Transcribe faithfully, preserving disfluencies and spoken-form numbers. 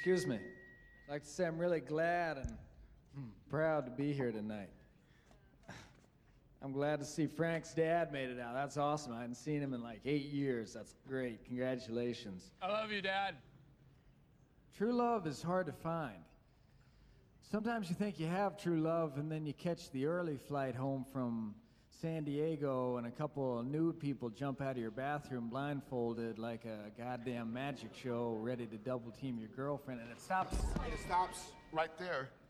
Excuse me. I'd like to say I'm really glad and hmm, proud to be here tonight. I'm glad to see Frank's dad made it out. That's awesome. I hadn't seen him in like eight years. That's great. Congratulations. I love you, Dad. True love is hard to find. Sometimes you think you have true love, and then you catch the early flight home from San Diego, and a couple of nude people jump out of your bathroom blindfolded like a goddamn magic show, ready to double team your girlfriend, and it stops. It stops right there.